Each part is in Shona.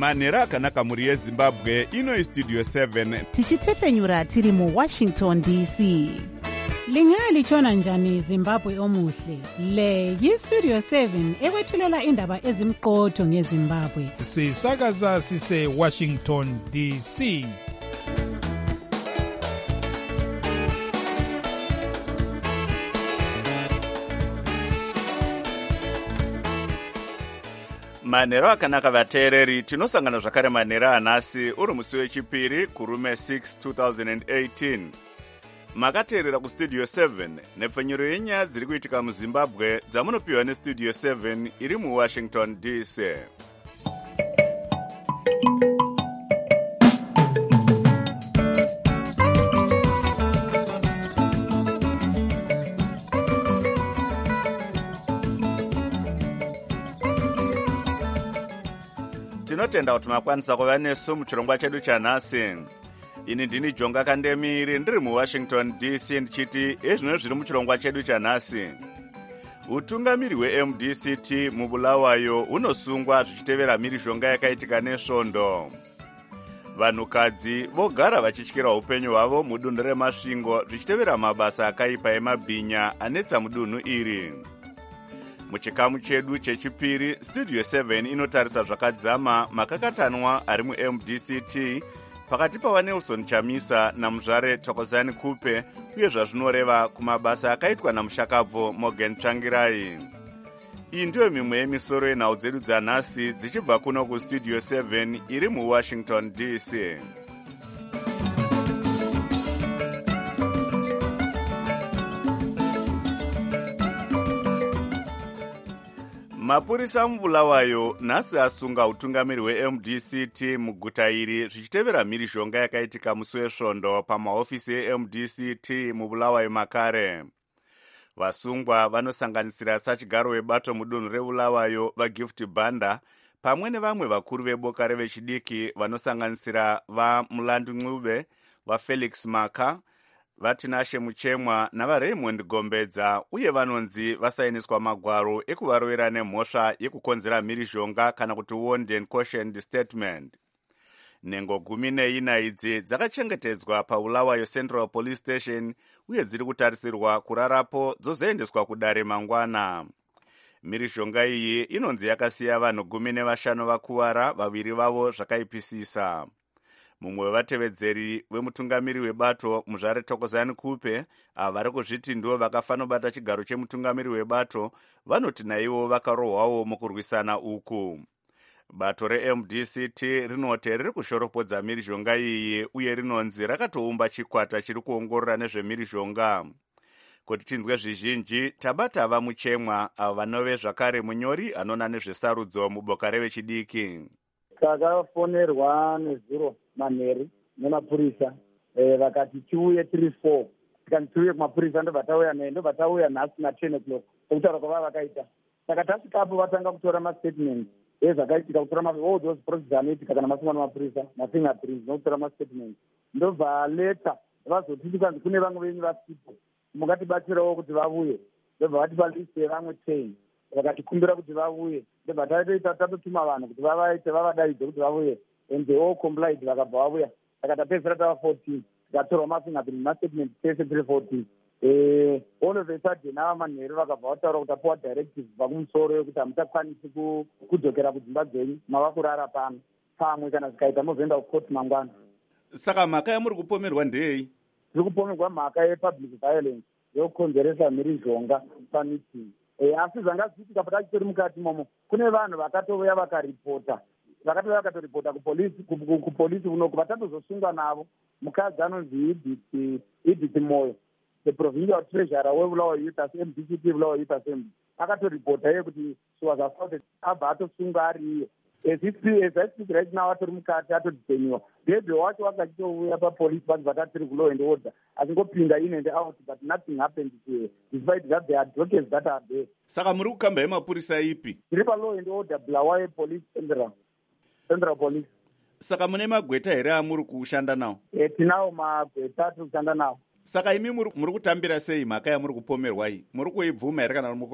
manhero akanaka mhuri yezimbabwe. Ino istudio 7 tichitefenyura tiri muwashington dc. Lingalitshona njani Zimbabwe omuhle? Le yistudio 7 ekwethulela indaba ezimqotho ngeZimbabwe. Sisakaza sise Washington DC. manhero akanaka vateereri, tinosangana zvakare manhero anhasi uri musi wechipiri kurume 6 2018. Makateerera kustudio 7 nepfenyuro yenyaya dziri kuitika muzimbabwe dzamunopiwa nestudio 7 iri muwashington dc. Tinotenda kuti makwanisa kuva nesu muchirongwa chedu chanhasi. Ini ndini Jonga Kandemiri ndiri muWashington DC ndichiti ezvino zviri muchirongwa chedu chanhasi. Utungamiri hweMDCT muBulawayo unosungwa zvichitevera mhirizhonga yakaitika nesvondo. Vanhukadzi vogara vachityira upenyu hwavo mudunhu remasvingo zvichitevera mabasa akaipa emabhinya anetsa mudunhu iri. Muchikamu chedu chechipiri, studio 7 inotarisa zvakadzama makakatanwa ari muMDCT pakati paNelson Chamisa naMuzvare Thokozani Kupe uye zvazvinoreva kumabasa akaitwa namushakabvu Morgan Tsvangirai. Iyi ndiyo mimwe yemisoro yenhau dzedu dzanhasi dzichibva kuno kustudio 7 iri muWashington DC. Mapurisa muBulawayo nhasi asunga utungamiri hweMDCT muguta iri zvichitevera mhirizhonga yakaitika musi wesvondo pamahofisi eMDCT muBulawayo makare. Vasungwa vanosanganisira sachigaro webato mudunhu reBulawayo vaGift Banda pamwe nevamwe vakuru veboka revechidiki vanosanganisira vaMulandu Ncube, vaFelix Maka, vaTinashe Muchemwa navaRaymond Gombedza uye vanonzi vasainiswa magwaro ekuvarovera nemhosva yekukonzera mhirizhonga kana kuti warned and cautioned statement. Nhengo 14 idzi dzakachengetedzwa paBulawayo Central Police Station uye dziri kutarisirwa kurarapo dzozoendeswa kudare mangwana. Mhirizhonga iyi inonzi yakasiya vanhu 15 vakuwara, vaviri vavo zvakaipisisa. Mumwe wevatevedzeri wemutungamiri webato Muzvare Thokozani Kupe vari kuzviti ndivo vakafanobata chigaro chemutungamiri webato vanoti naivo vakarohwawo mukurwisana uku. Bato reMDCT rinoti riri kushoropodza mhirizhonga iyi uye rinonzi rakatoumba chikwata chiri kuongorora nezvemhirizhonga. Kuti tinzwe zvizhinji tabata vaMuchemwa avo vanove zvakare munyori anona nezvesarudzo muboka revechidiki. Takafonerwa nezuro manheru nemapurisa vakati tiuye 3-4 tikati tiuye kumapurisa ndobva tauya nhasi na10 o'clock okutaura kwavava vakaita. Saka tasvikapo vatanga kutora mastatement ezvakaitika, kutora all those procedures anoitika kana masungwa namapurisa mafingerprints nokutora mastatement. Ndobva leta vazotiti kwanzi kune vamwe venyu vasipo mungatibatsirawo kuti vavuye. Ndobva vatipa list yevamwe 10 vakatikumbira kuti vavuye. Ndobva tatotuma vanhu kuti vavadaidze kuti vavuye and they all complied vakabva vavuya. Saka tapedzera tava 14 tikatorwa mafingerprint mastatement tese 314. All of a sudden ava manheru vakabva vataura kuti apuwa directive kubva kumusoro yokuti hamuchakwanisi kudzokera kudzimba dzenyu, mava kurara pano. Pamwe kana zvikaita mozoenda kukoti mangwana. Saka mhaka yamuri kupomerwa ndei? Tiri kupomerwa mhaka yepublic violence yokukonzeresa mhirizhonga pamiting. Asi zvanga zvichiitika patachitori mukati momo kune vanhu vakatouya vakatoripota kupolisi unoku vatatozosungwa navo. Mukadzi anonzi Edith Moyo, the provincial treasurer weBulawayo Youth Assembly, MDCT Bulawayo Youth Assembly, akatoripota iye kuti she was assaulted, abva atosunga ari iye. As I speak right now atori mukati atodeteniwa. Bebe wacho wakachitouya papolisi vachibva tatiri ku law and order achingopinda in and out, but nothing happened to her despite that there are advocates that are there. Saka muri kukamba yemapurisa ipi? Tiri pa law and order Bulawayo Police Central Police. Saka mune magweta here amuri kushanda nawo? Tinawo magweta tiri kushanda nawo. Saka imi muri kutambira sei mhaka yamuri kupomerwa iyi? Muri kuibvuma here kana muri kuramba?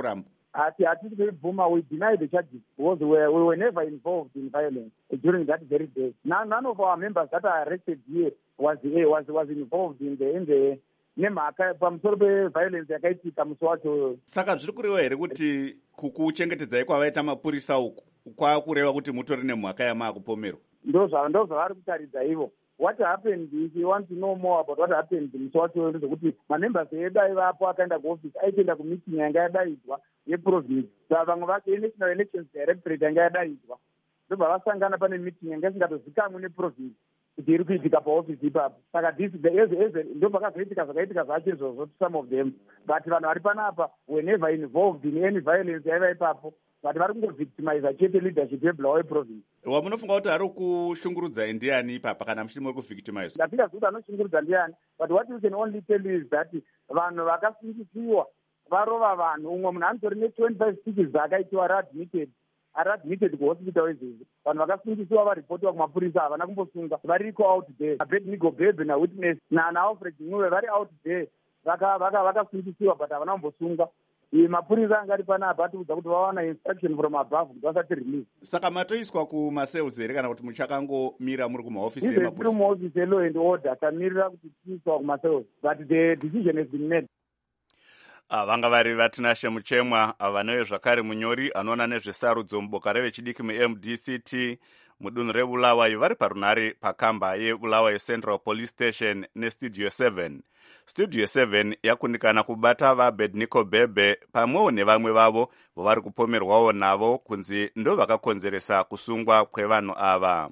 hatisi kuibvuma. We deny the charges because we were never involved in violence during that very day. None of our members that are arrested here was involved in the nemhaka pamusoro peviolence yakaitika musi wacho. Saka zviri kureva here kuti kukuchengetedzai kwavaita mapurisa uku kwakureva kuti mutori nemhaka yamaakupomerwa? Ndo zvavari kutaridza ivo. What happened, if you want to know more about what happened musi wacho, ndezvekuti mamembers edu aivapo akaenda kuoffice aitoenda kumeeting yanga yadaidzwa yeprovince. Vamwe vacho National Elections Directorate yanga yadaidzwa. Ndobva vasangana pane meeting yanga isingatozikamwe neprovince kuti iri kuitika paoffice ipapo. Saka ndopakazoitika zvakaitika zvacho izvozvo to some of them. But vanhu vari panapa were never involved in any violence yaiva ipapo. But vari kungovictimiza chete leadership yeBulawayo province. Wamunofunga kuti ari kushungurudzai ndiani ipapa kana muchiti muri kuvictimize? Ndatingazivi kuti anoshungurudza ndiani, but what we can only tell you is that vanhu vakasungisiwa varova vanhu. Umwe munhu anotori ne25 stitches dzaakaitiwa ari-admitted kuhospital izvozvo. Vanhu vakasungisiwa varipotiwa kumapurisa havana kumbosunga. Variko out there. Abednego Bebe naWitness naAlfred Ncube vari out there. Vakasungisiwa but havana kumbosunga. Mapurisa anga ari panapa atiudza kuti vawana instruction from above kuti vasati release. Saka matoiswa kumacells here kana kuti muchakangomira muri kumahofisi emapurisa? Tiri muhofisi elaw and order, tamirira kuti tiiswa kumacells, but the decision has been made. Vanga vari Vatinashe Muchemwa, vanoyo zvakare munyori anoona nezvesarudzo muboka revechidiki muMDCT mudunhu reBulawayo vari parunhare pakamba yeBulawayo Central Police Station neStudio 7. Studio 7 yakundikana kubata vaAbednego Bebe pamwewo nevamwe vavo vovari kupomerwawo navo kunzi ndo vakakonzeresa kusungwa kwevanhu ava.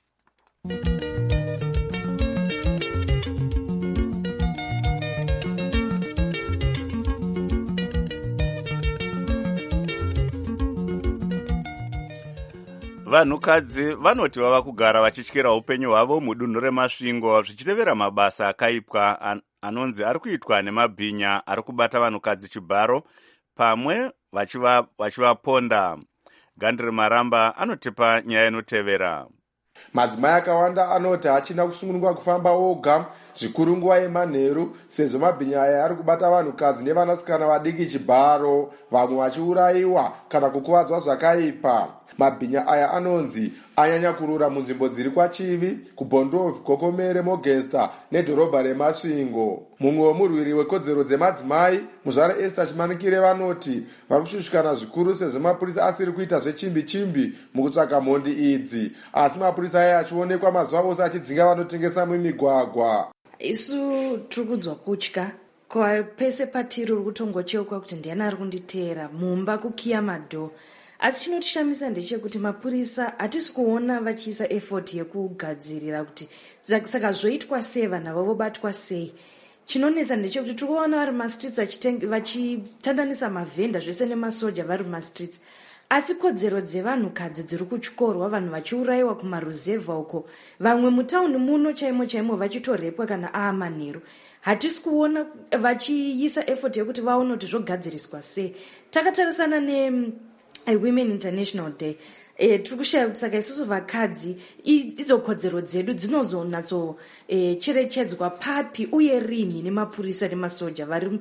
Vanhukadzi vanoti vava kugara vachityira upenyu hwavo mudunhu reMasvingo zvichitevera mabasa akaipwa anonzi ari kuitwa nemabhinya ari kubata vanhukadzi chibharo pamwe vachivaponda. Gandri Maramba anotipa nyaya inotevera. Madzimai akawanda anoti hachina kusununguka kufamba oga zvikuru nguva yemanheru sezvo mabhinya aya ari kubata vanhukadzi nevanasikana vadiki chibharo, vamwe vachiurayiwa kana kukuvadzwa zvakaipa. Mabhinya aya anonzi anyanya kurura munzvimbo dziri kwaChivi, kuBhondovhi, Kokomere, Mogesta nedhorobha reMasvingo. Mumwe wemurwiri wekodzero dzemadzimai, muzvare Esther Chimanikire, vanoti vari kushushikana zvikuru sezvo mapurisa asiri kuita zvechimbi-chimbi mukutsvaka mhondi idzi, asi mapurisa aya achionekwa mazuva ose achidzinga vanotengesa mumigwagwa. Isu tiri kunzwa kutya pese patiri uri kutongocheuka kuti ndiani ari kunditeera mumba kukiya madho. Asi chinotishamisa ndechekuti mapurisa hatisi kuona vachiisa effort yekugadzirira kuti saka zvoitwa sei vanhu avo vobatwa sei. Chinonetsa ndechekuti tiri kuona vari mastreets vachitandanisa mavhenda zvese nemasoja vari mastreets, asi kodzero dzevanhukadzi dziri kutyorwa, vanhu vachiurayiwa kumaruzevha uko, vamwe mutauni muno chaimo vachitorepwa kana manheru. Hatisi kuona vachiisa effort yekuti vaone kuti zvogadziriswa sei. Takatarisana Women International Day, tiri kushaya kuti saka isusu vakadzi idzo kodzero dzedu dzinozonatso cherechedzwa papi uye rini nemapurisa nemasoja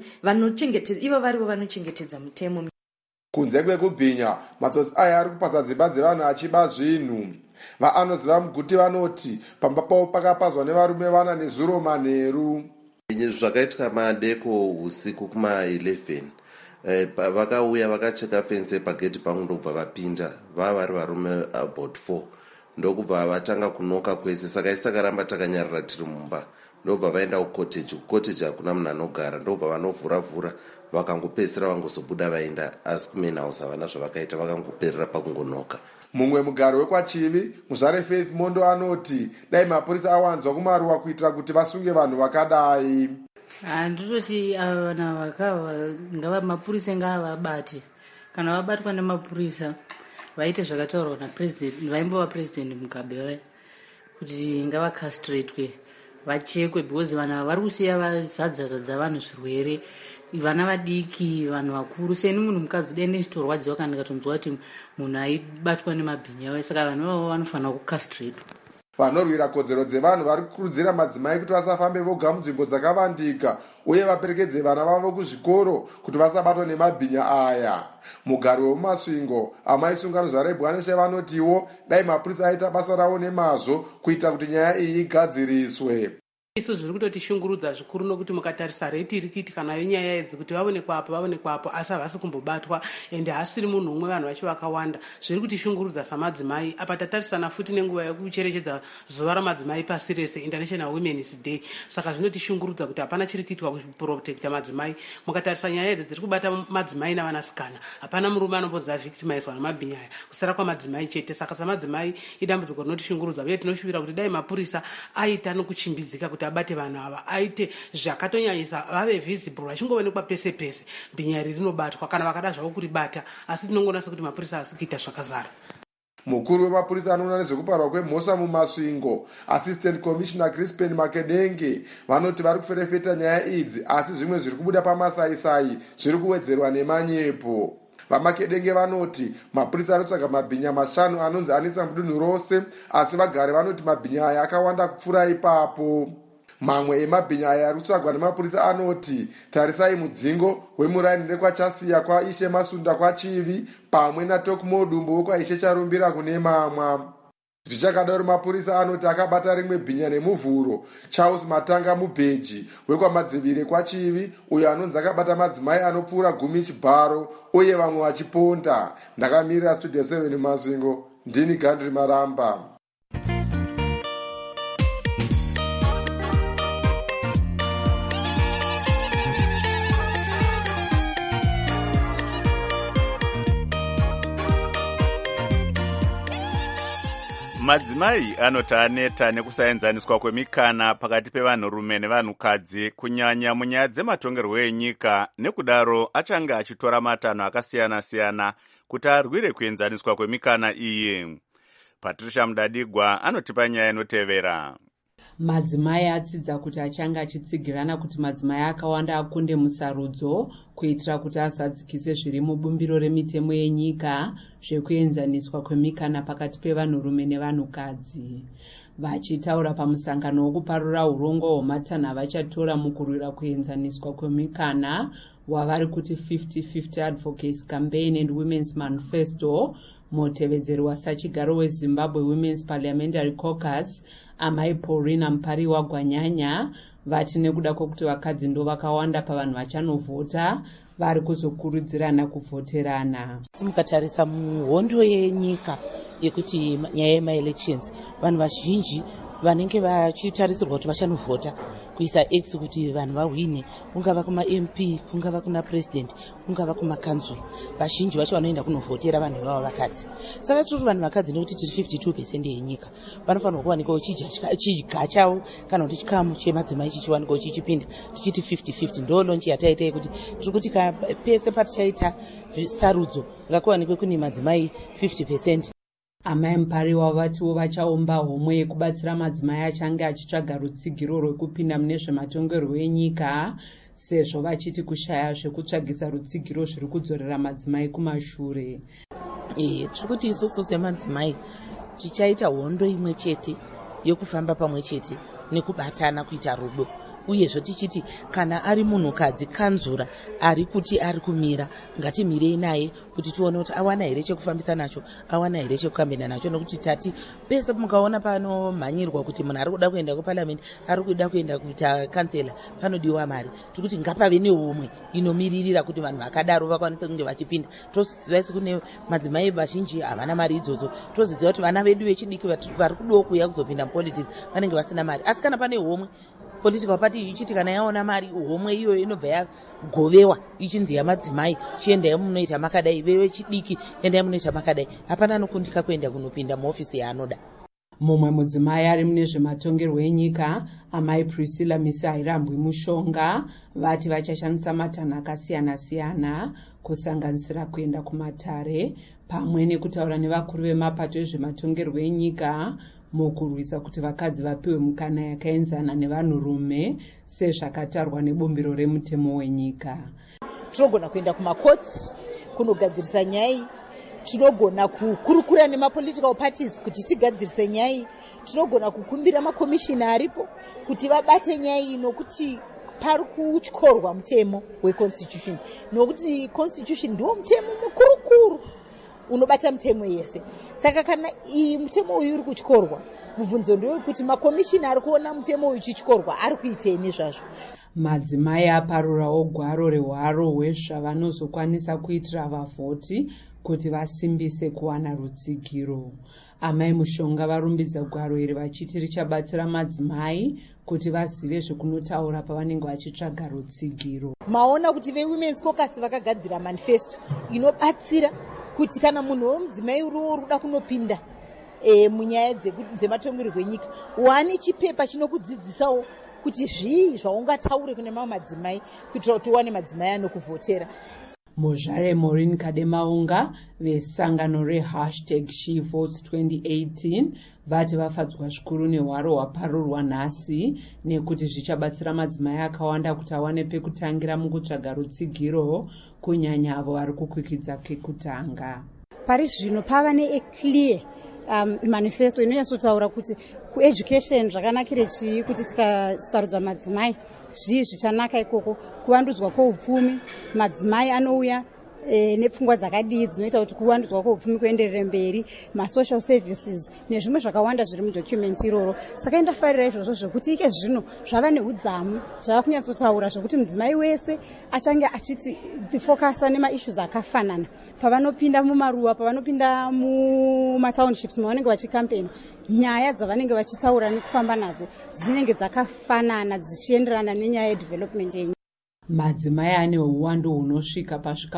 ivo varivo vanochengetedza mutemo. Kunze kwekubhinya, matsotsi aya ari kupasa dzimba dzevanhu achiba zvinhu. Vaanoziva muguti vanoti pamba pavo pakapazwa nevarume vana nezuro manheru. Zvakaitika madeko usiku kuma11 vakauya vakacheka fense pageti pangu ndobva vapinda, vari varume about 4 ndokubva vatanga kunoka kwese. Saka isi takaramba takanyarira tiri mumba, ndobva vaenda kucotage hakuna munhu anogara, ndobva vanovhura vakangopedzisira vangozobuda vaenda, asi kumain house havana zvavakaita, vakangoperera pakungonoka. Mumwe mugaro wekwaChivi, muzvare Faith Mondo anoti dai mapurisa awanzwa kumaruwa kuitira kuti vasunge vanhu vakadai. Handitoti vanhu vakava ngava mapurisa ngavabate, kana vabatwa nemapurisa vaite zvakataurwa napresident, vaimbova president Mugabe kuti ngavakastratwe vachekwe, because vanhu vari kusiya vazadza vanhu zvirwere, vana vadiki, vanhu vakuru. Seni munhu mukadzi dende chitorwadziwa kana ndikatonzwa kuti munhu aibatwa nemabhinya, saka vanhu vanofanira kukastratwa. vanorwira kodzero dzevanhu vari kukurudzira madzimai kuti vasafambe voga munzvimbo dzakavandika uye vaperekedze vana vavo kuzvikoro kuti vasabatwa nemabhinya aya. Mugari wemumasvingo amai sungano zvarebwaneshe vanotiwo dai mapurisa aita basa ravo nemazvo kuita kuti nyaya iyi igadziriswe. Isu zviri kutotishungurudza zvikuru nokuti mukatarisa reti iri kuitika nayo nyaya idzi kuti vaonekwapo asi havasi kumbobatwa ende hasiri munhu umwe vanhu vacho vakawanda. Zviri kutishungurudza samadzimai. Apa tatarisana futi nenguva yekucherechedza zuva ramadzimai pasi rese, International Women's Day. Saka zvinotishungurudza kuti hapana chiri kuitwa kuprotekta madzimai. Mukatarisa nyaya idzi dziri kubata madzimai navanasikana. Hapana murume anombonzi victimizwa namabhinya aya, kusara kwamadzimai chete. Saka samadzimai idambudziko rinotishungurudza uye tinoshuvira kuti dai mapurisa aita nokuchimbidzika kuti abate vanhu ava, aite zvakatonyanyisa, vave visible, vachingoonekwa pese pese, bhinya iri rinobatwa kana vakada zvavo kuribata. Asi tinongonasa kuti mapurisa asi kuita zvakazara. Mukuru wemapurisa anoona nezvekuparwa kwemhosva mumasvingo, Assistant Commissioner Crispin Makedenge, vanoti vari kuferefeta nyaya idzi, asi zvimwe zviri kubuda pamasaisai zviri kuwedzerwa nemanyepo. Vamakedenge vanoti mapurisa anotsvaga mabhinya 5 anonzi anetsa mudunhu rose, asi vagari vanoti mabhinya aya akawanda kupfuura ipapo. Mamwe emabhinya aya ari kutsvagwa nemapurisa anoti tarisai mudzingo wemuraini nekwachasiya kwaishe Masunda kwaChivi pamwe naTokmodumbo wekwaishe Charumbira kune mamwa. Zvichakadaro mapurisa anoti akabata rimwe bhinya nemuvhuro Charles Matanga Mubheji wekwamadzivire kwaChivi, uyo anonzi akabata madzimai anopfuura 10 chibharo uye vamwe vachiponda. Ndakamirira Studio 7 Masvingo, ndini Gandri Maramba. Madzimai anoti aneta nekusaenzaniswa kwemikana pakati pevanhurume nevanhukadzi kunyanya munyaya dzematongerwo enyika, nekudaro achange achitora matanho akasiyana-siyana kuti arwire kuenzaniswa kwemikana iyi. Patricia Mudadigwa anotipa nyaya inotevera. Madzimai atsidza kuti achange achitsigirana kuti madzimai akawanda akunde musarudzo kuitira kuti asadzikise zviri mubumbiro remitemo yenyika zvekuenzaniswa kwemikana pakati pevanhurume nevanhukadzi. Vachitaura pamusangano wokuparura urongo hwematanho avachatora mukurwira kuenzaniswa kwemikana wavari kuti 50-50 Advocates Campaign and Women's Manifesto, mutevedzeri wasachigaro weZimbabwe Women's Parliamentary Caucus, amai Paulina Mpariwa Gwanyanya, vati nekuda kwokuti vakadzi ndo vakawanda pavanhu vachanovhota vari kuzokurudzirana kuvhoterana. Mukatarisa muhondo yenyika yekuti nyaya yemaelections, vanhu vazhinji vanenge vachitarisirwa kuti vachanovhota kuisa X kuti vanhu vahwine, kungava kuma-MP, kungava kuna president, kungava kumakanzuru, vazhinji vacho vanoenda kunovhotera vanhu vavo vakadzi. Saka tiri vanhu vakadzi nekuti tiri 52% yenyika, vanofanirwa kuwanikwa chidya chavo kana kuti chikamu chemadzimai chichiwanikwa chichipinda, tichiti 50-50. Ndo lonchi yataita yekuti tiri kuti pese patichaita sarudzo ngakuwanikwe kune madzimai 50%. Amai Mpariwa vatiwo vachaumba homwe yekubatsira madzimai achange achitsvaga rutsigiro rwekupinda mune zvematongerwo enyika, sezvo vachiti kushaya zvekutsvagisa rutsigiro zviri kudzorera madzimai kumashure. Tiri kuti isusu semadzimai tichaita hondo imwe chete yokufamba pamwe chete nekubatana kuita rudo, uyezve tichiti kana ari munhukadzi kanzura ari kuti ari kumira, ngatimirei naye kuti tione kuti awana here chekufambisa nacho, awana here chekukambina nacho, nokuti tati pese mukaona panomhanyirwa kuti munhu ari kuda kuenda kuparliament, ari kuda kuenda kuita kansela, panodiwa mari. Tiri kuti ngapave neumwe inomiririra kuti vanhu vakadaro vakwanise kunge vachipinda. Toziva isi kune madzimai vazhinji havana mari idzodzo, toziva kuti vana vedu vechidiki vari kudawo kuuya kuzopinda mupolitics vanenge vasina mari. Asi kana pane homwe political party ichiti kana yaona mari, homwe iyoyo inobva yagovewa ichinzi yamadzimai, chiendai munoita makadai, vewe chidiki endai munoita makadai, hapana anokundika kuenda kunopinda muofisi yaanoda. Mumwe mudzimai ari mune zvematongerwo enyika, amai Priscilla Misairambwi Mushonga, vati vachashandisa matanho akasiyana-siyana kusanganisira kuenda kumatare pamwe nekutaura nevakuru vemapato ezvematongerwo enyika mukurwisa kuti vakadzi vapiwe mukana yakaenzana nevanhurume sezvakatarwa nebumbiro remutemo wenyika. Tinogona kuenda kumakotsi kunogadzirisa nyaya iyi tinogona kukurukura nemapolitical parties kuti tigadzirise nyaya iyi. Tinogona kukumbira makomishina aripo kuti vabate nyaya iyi, nokuti pari kutyorwa mutemo weconstitution, nokuti constitution ndiwo mutemo mukurukuru unobata mutemo yese. Saka kana mutemo uyu uri kutyorwa, mubvunzo ndewekuti makomishina ari kuona mutemo uyu uchityorwa ari kuitei zvazvo. Madzimai aparurawo gwaro rehwaro hwezvavanozokwanisa kuitira vavhoti kuti vasimbise kuwana rutsigiro. Amai Mushonga varumbidza gwaro iri vachiti richabatsira madzimai kuti vazive zvekunotaura pavanenge vachitsvaga rutsigiro. Maona kuti veWomen's Caucus vakagadzira manifesto inobatsira kuti kana munhu womudzimai uriwo ruda kunopinda munyaya dzematongerwo enyika, wane chipepa chinokudzidzisawo kuti zvii zvaungataure kune mamwe madzimai kuitira kuti uwane madzimai anokuvhotera. Muzvare Maureen Kademaunga vesangano #SheVotes2018 vati vafadzwa zvikuru nehwaro hwaparurwa nhasi nekuti zvichabatsira madzimai akawanda kuti awane pekutangira mukutsvaga rutsigiro, kunyanya avo vari kukwikidza kekutanga. Pari zvino pava neclear manifesto inonyatsotaura kuti kueducation zvakanakire chii, kuti tikasarudza madzimai zvii zvichanaka ikoko, kuvandudzwa kweupfumi, madzimai anouya nepfungwa dzakadii dzinoita kuti kuvandudzwa kweupfumi kuenderere mberi, masocial services nezvimwe zvakawanda zviri mudocument iroro. Saka indafarira izvozvo zvekuti ike zvino zvava neudzamu zvava kunyatsotaura zvokuti mudzimai wese achange achiti tifokasa nemaissues akafanana pavanopinda mumaruwa, pavanopinda mumatownships mavanenge vachikampeni. Nyaya dzavanenge vachitaura nekufamba nadzo dzinenge dzakafanana dzichienderana nenyaya yedevelopment yenyu. Madzimai ane uwandu hunosvika pasvika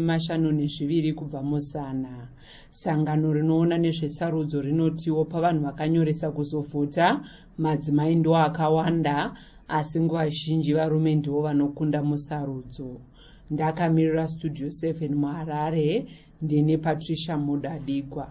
52 kubva muzana. Sangano rinoona nezvesarudzo rinotiwo pavanhu vakanyoresa kuzovhota, madzimai ndo akawanda, asi nguva zhinji varume ndivo vanokunda musarudzo. Ndakamirira Studio 7 muHarare, ndine Patricia Mudadigwa.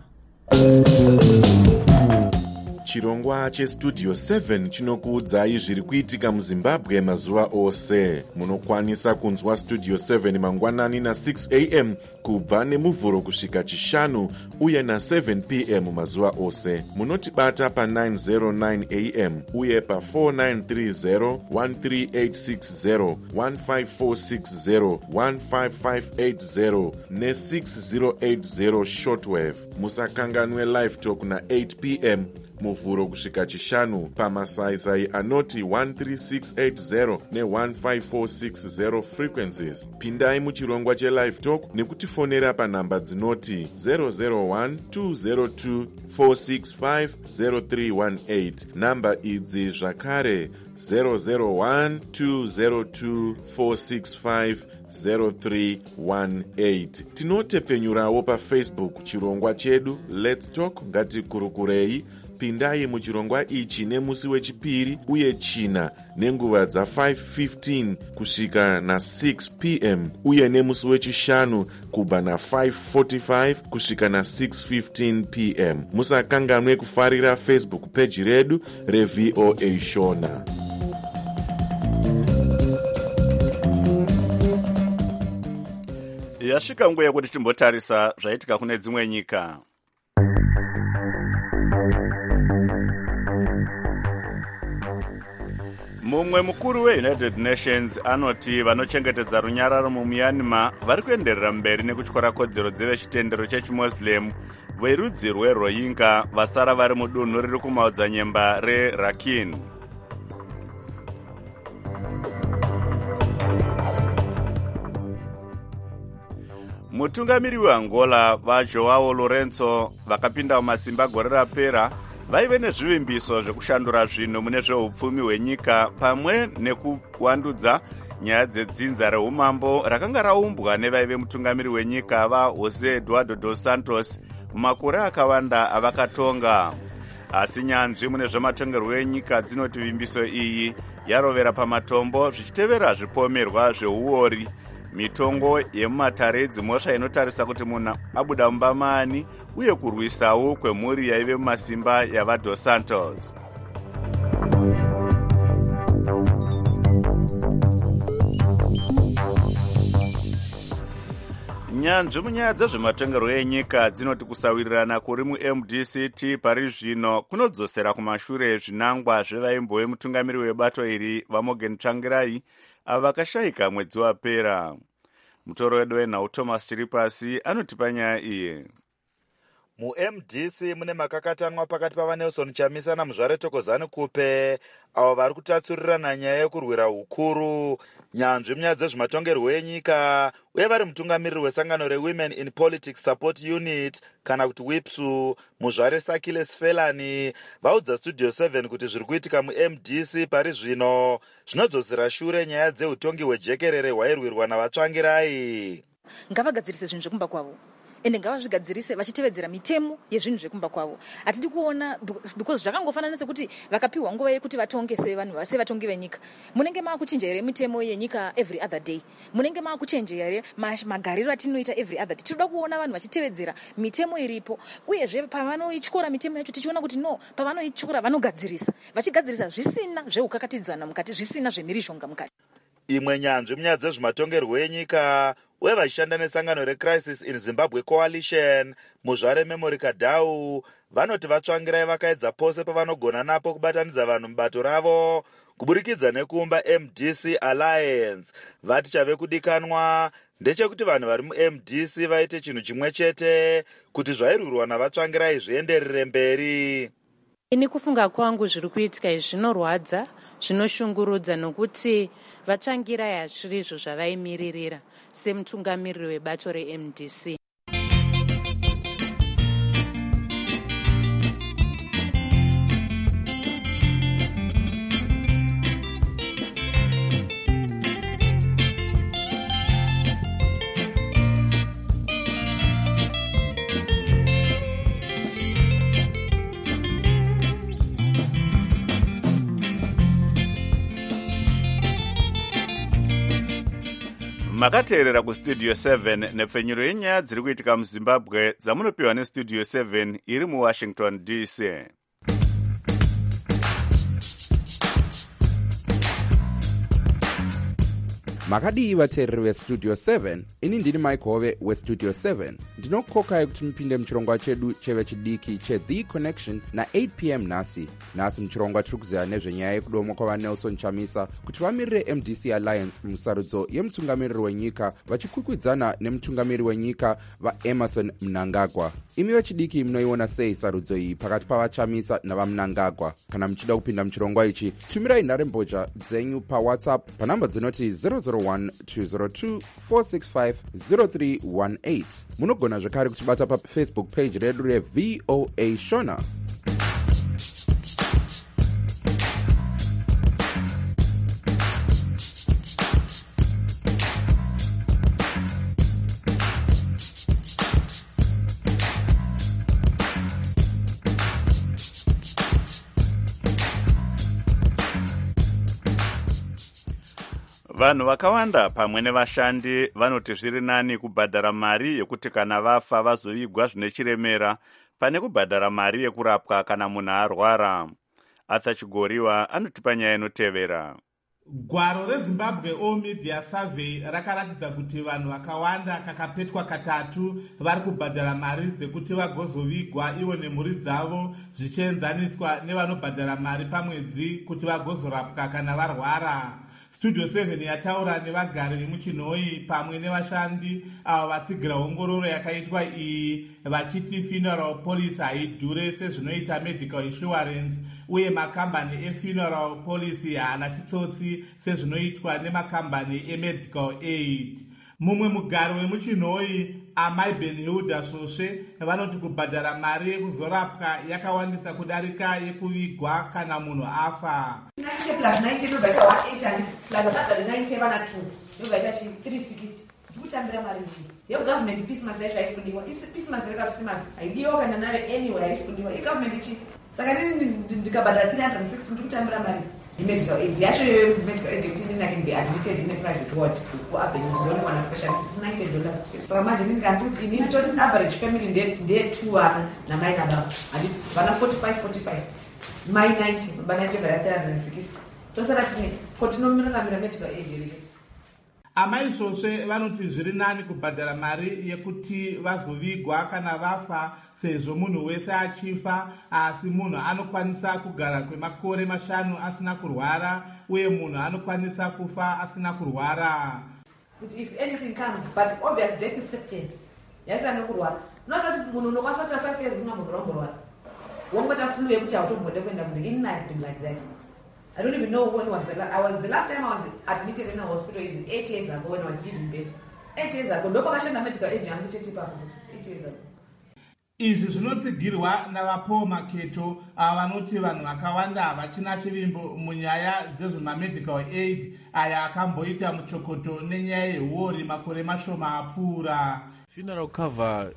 Chirongwa cheStudio 7 chinokuudzai zviri kuitika muZimbabwe mazuva ose. Munokwanisa kunzwa Studio 7 mangwanani na6 am kubva nemuvhuro kusvika chishanu uye na7 pm mazuva ose. Munotibata pa909 am uye pa4930, 13860, 15460, 15580 ne6080 shortwave. Musakanganwe live talk na8 pm muvhuro kusvika chishanu pamasaisai anoti 13680 ne15460 frequencies. Pindai muchirongwa chelive talk nekutifonera panhamba dzinoti 001-202-465-0318. Namba idzi zvakare 001-202-465-0318. Tinotepfenyurawo paFacebook chirongwa chedu Let's Talk Ngatikurukurei. Pindai muchirongwa ichi nemusi wechipiri uye china nenguva dza5:15 kusvika na6 pm uye nemusi wechishanu kubva na5:45 kusvika na6:15 pm. Musakanganwe kufarira Facebook page redu reVOA Shona. Yasvika nguva yekuti timbotarisa zvaitika kune dzimwe nyika. Mumwe mukuru weUnited Nations anoti vanochengetedza runyararo muMyanmar vari kuenderera mberi nekutyora kodzero dzevechitendero chechiMuslim verudzi rweRohingya vasara vari mudunhu riri kumaodzanyemba reRakhine. Mutungamiri weAngola vaJoao Lourenço vakapinda mumasimba gore rapera vaive nezvivimbiso zvekushandura zvinhu mune zveupfumi hwenyika pamwe nekuwandudza nyaya dzedzinza reumambo rakanga raumbwa nevaive mutungamiri wenyika vaJosé Eduardo dos Santos mumakore akawanda avakatonga. Asi nyanzvi mune zvematongerwo enyika dzinoti vimbiso iyi yarovera pamatombo zvichitevera zvipomerwa zveuori. Mitongo yemumatare dzimhosva inotarisa kuti munhu abuda mumba maani uye kurwisawo kwemhuri yaive mumasimba yavaDos Santos. nyanzvi munyaya dzezvematongerwo enyika dzinoti kusawirirana kuri mu-MDCT pari zvino kunodzosera kumashure zvinangwa zvevaimbowe mutungamiri webato iri vaMorgan Tsvangirai avo vakashayika mwedzi wapera. Mutoro wedu wenhau Thomas Chiripasi anotipa nyaya iyi. MuMDC mune makakatanwa pakati pavaNelson Chamisa naMuzvare Thokozani Kupe avo vari kutatsurirana nyaya yekurwira ukuru, nyanzvi munyaya dzezvematongerwo enyika uye vari mutungamiriri wesangano reWomen in Politics Support Unit kana kuti WIPSU. Muzvare Sakile Sfelani vaudza Studio 7 kuti zviri kuitika muMDC pari zvino zvinodzosera shure nyaya dzeutongi hwejekerere hwairwirwa navaTsvangirai. Ngavagadzirise zvinhu zvekumba kwavo ende ngavazvigadzirise vachitevedzera mitemo yezvinhu zvekumba kwavo. Hatidi kuona because zvakangofanana sekuti vakapiwa nguva yekuti vatonge sevatongi venyika. Munenge maakuchinja here mitemo yenyika every other day? Munenge maakuchinja here magariro atinoita every other day? Tinoda kuona vanhu vachitevedzera mitemo iripo, uyezve pavanoityora mitemo yacho tichiona kuti no, pavanoityora vanogadzirisa, vachigadzirisa zvisina zveukakatidzana mukati, zvisina zvemhirizhonga mukati. Imwe nyanzvi munyaya dzezvematongerwo enyika uye vachishanda nesangano reCrisis in Zimbabwe Coalition, Muzvare Memory Kadau vanoti vaTsvangirai vakaedza pose pavanogona napo kubatanidza vanhu mubato ravo kuburikidza nekuumba MDC Alliance. Vati chave kudikanwa ndechekuti vanhu vari muMDC vaite chinhu chimwe chete kuti zvairwirwa navaTsvangirai zvienderere mberi. Ini kufunga kwangu zviri kuitika izvi zvinorwadza, zvinoshungurudza nokuti vaTsvangirai hazviri izvo zvavaimiririra semutungamiriri webato reMDC. Makateerera kustudio 7 nepfenyuro yenyaya dziri kuitika muZimbabwe dzamunopiwa nestudio 7 iri muWashington DC. Makadii vateereri vestudio 7, ini ndini Mike Hove westudio 7. Ndinokokai kuti mupinde muchirongwa chedu chevechidiki cheThe Connection na8 p.m. Nhasi muchirongwa tiri kuziva nezvenyaya yekudomwa kwavaNelson Chamisa kuti vamirire MDC Alliance musarudzo yemutungamiriri wenyika vachikwikwidzana nemutungamiriri wenyika vaEmerson Mnangagwa. Imi vechidiki munoiona sei sarudzo iyi pakati pavaChamisa navaMnangagwa? Kana muchida kupinda muchirongwa ichi, tumirai nharembozha dzenyu paWhatsApp panhamba dzinoti 001-202-465-0318. Munogona zvekare kutibata paFacebook page redu reVOA Shona. Vanhu vakawanda pamwe nevashandi vanoti zviri nani kubhadhara mari yekuti kana vafa vazovigwa zvine chiremera pane kubhadhara mari yekurapwa kana munhu arwara. Arthur Chigoriwa anotipa nyaya inotevera. Gwaro reZimbabwe All Media Survey rakaratidza kuti vanhu vakawanda kakapetwa katatu vari kubhadhara mari dzekuti vagozovigwa ivo nemhuri dzavo zvichienzaniswa nevanobhadhara mari pamwedzi kuti vagozorapwa kana varwara. Studio 7 yataura nevagari vemuChinoi pamwe nevashandi avo vatsigira ongororo yakaitwa iyi vachiti funeral policy haidhure sezvinoita medical insurance uye makambani efuneral policy haana chitsotsi sezvinoitwa nemakambani emedical aid. Mumwe mugari wemuChinoi Amai Benhilda Svosve vanoti kubhadhara mari yekuzorapwa yakawandisa kudarika yekuvigwa kana munhu afa. 90 plus 90 nobvaita 1800 plus another 90 vana 2 nobvaita 360 ndikutambira mari iyi yegovernment. Christmas yacho haisi kudiwa, Christmas rekaChristmas haidiwa kana nayo anywhere haisi kudiwa yegovernment ichi. Saka nini ndikabhadhara 360 ndikutambira mari medical aid yacho yoyo. Medical aid yekuti nini can be admitted in a private ward kuAvenue ndinowana specialist $90. Saka manje nini kantuti inini toti average family ndeye 2 vana namai nababa handiti vana 45 mai 90 baba 90 vaya 360 tosara tine kotinomiramira medical aid iricho. amaisvosve vanoti zviri nani kubhadhara mari yekuti vazovigwa kana vafa, sezvo munhu wese achifa, asi munhu anokwanisa kugara kwemakore 5 asina kurwara, uye munhu anokwanisa kufa asina kurwara. If anything comes, but obvious death is certain. Yes, I'm not kurwara. Not that munhu unokwanisa kuita 5 years usina kurwara. Wongota flu yekuti autombode kuenda kundogini like that. I don't even know when was the last time I was admitted in a hospital is 8 years ago when I was giving birth. 8 years ago. Ndo pakashanda medical aid yangu chete papo. 8 years ago. Izvi zvinotsigirwa navapaul maketo vanoti vanhu vakawanda havachina chivimbo munyaya dzezvemamedical aid aya akamboita muchokoto nenyaya yehuori makore mashoma apfuura. Funeral cover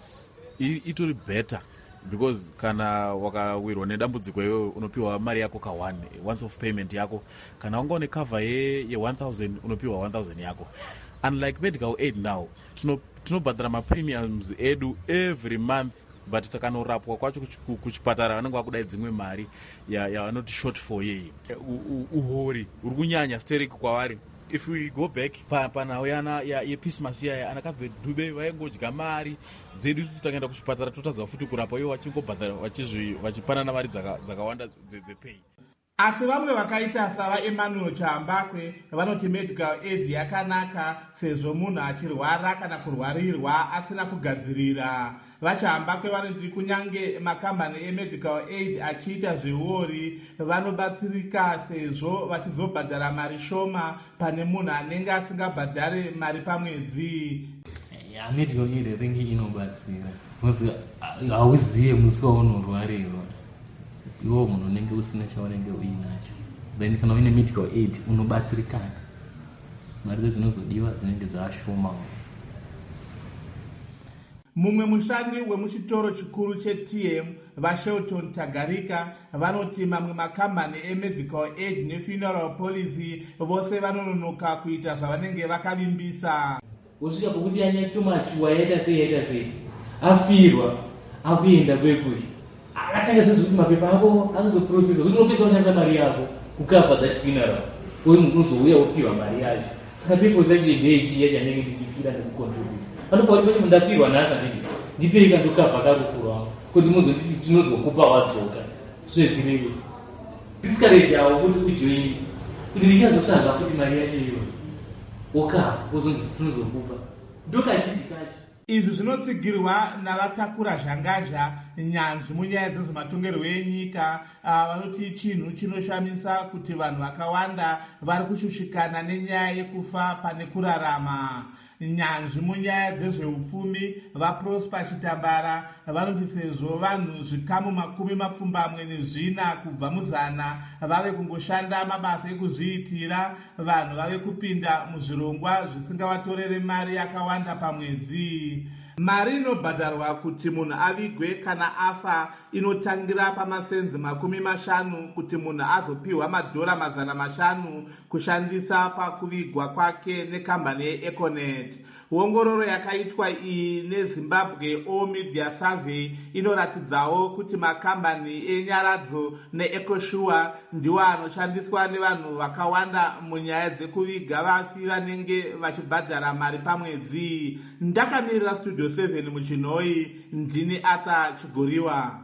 itori better because kana wakawirwa nedambudziko iyoyo unopiwa mari yako ka1 once of payment yako. Kana wanga une cover ye 1000 unopiwa 1000 yako. Unlike medical aid now, tinobhadhara mapremiums edu every month, but takanorapwa kwacho kuchipatara vanenge vakudai dzimwe mari yavanoti short for yei. Uhori uri kunyanya sterek kwavari. If we go back panhau yana yepismas yaya anakabve Dube vaingodya mari dzedu takaenda kuchipatara totadza futi kurapa ivo vachingobhadhara vachipanana mari dzakawanda dzepay. Asi vamwe vakaita savaEmmanuel Chambakwe vanoti medical aid yakanaka sezvo munhu achirwara kana kurwarirwa asina kugadzirira. VaChambakwe vanoti kunyange makambani emedical aid achiita zvehuori vanobatsirika sezvo vachizobhadhara mari shoma pane munhu anenge asingabhadhare mari pamwedzi. Medical aid I think inobatsira because hauziye musi waunorwarirwa. Iwo munhu unenge usina chaunenge uinacho, then kana uine medical aid unobatsirikana. Mari dzinozodiwa dzinenge dzashoma. Mumwe mushandi wemuchitoro chikuru cheTM vaShelton Tagarika vanoti mamwe makambani emedical aid nefuneral policy vose vanononoka kuita zvavanenge vakavimbisa. Usvika pokuti yanyachomachuwa yaita sei afirwa akuenda kwekuyi atanga zvekuti mapepa ako azoprocessa kuti unopedza kushandisa mari yako kukapa that funeral unozouya upiwa mari yacho. Saka people zacho ndechiya chanenge ndichifira nekucontribute anofanira kuti mundafirwa nhasi ndipereka ndokapa karufurwa kuti muzonditi tinozokupa wadzoka zvezvinenge discourage awo kuti ujoini kuti ndichazotsvaga futi mari yacho iyoyo wokafa wozonzi tinozokupa ndokazhinji kacho. Izvi zvinotsigirwa navatakura zhangazha nyanzvi munyaya dzezvematongerwo enyika vanoti chinhu chinoshamisa kuti vanhu vakawanda vari kushushikana nenyaya yekufa pane kurarama. Nyanzvi munyaya dzezveupfumi vaProsper Chitambara vanoti sezvo vanhu zvikamu 24 kubva muzana vave kungoshanda mabasa ekuzviitira, vanhu vave kupinda muzvirongwa zvisingavatorere mari yakawanda pamwedzi. Mari inobhadharwa kuti munhu avigwe kana afa inotangira pamasenzi 50 kuti munhu azopiwa $500 kushandisa pakuvigwa kwake nekambani yeEconet. Ongororo yakaitwa iyi neZimbabwe All Media Survey inoratidzawo kuti makambani enyaradzo neEcoSure ndiwo anoshandiswa nevanhu vakawanda munyaya dzekuviga vafi vanenge vachibhadhara mari pamwedzi. Ndakamirira Studio 7 muChinoi, ndini Ata Chigoriwa.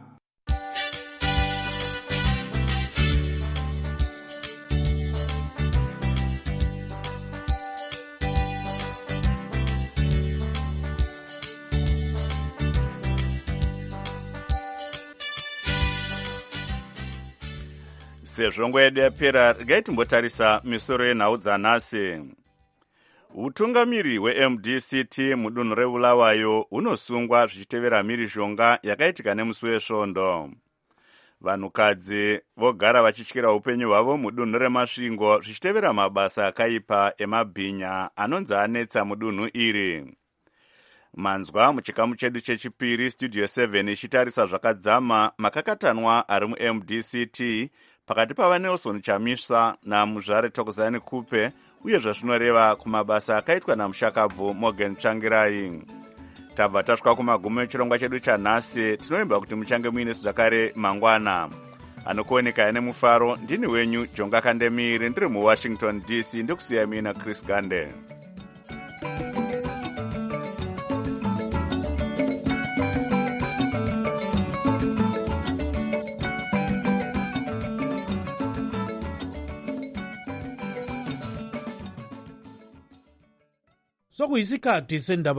Sezvo nguva yedu yapera, regai timbotarisa misoro yenhau dzanhasi. Utungamiri weMDCT mudunhu reBulawayo unosungwa zvichitevera mhirizhonga yakaitika nemusi wesvondo. Vanhukadzi vogara vachityira upenyu hwavo mudunhu reMasvingo zvichitevera mabasa akaipa emabhinya anonzi anetsa mudunhu iri. Manzwa muchikamu chedu chechipiri Studio 7 ichitarisa zvakadzama makakatanwa ari muMDCT pakati pavaNelson Chamisa naMuzvare Thokozani Kupe uye zvazvinoreva kumabasa akaitwa namushakabvu Morgan Tsvangirai. Tabva tasvika kumagumo echirongwa chedu chanhasi. Tinoimba kuti muchange muine zvakare mangwana. Anokuoneka nemufaro ndini wenyu Jonga Kandemiri ndiri muWashington DC, ndokusiya mina Chris Gande. sokuyisikhathi sendaba